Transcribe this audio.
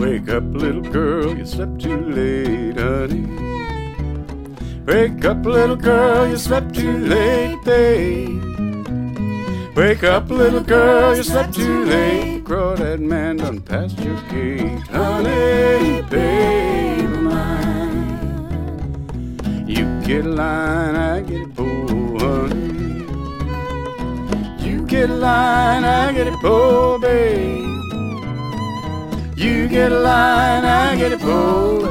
Wake up, little girl, you slept too late, honey. Wake up, little girl, you slept too late, babe. Wake up, little girl, you slept too late. Crow, that man done passed your gate, honey, babe of mine. You get a line, I get it, oh, honey. You get a line, I get it, oh, babe. You get a line, I get it, oh,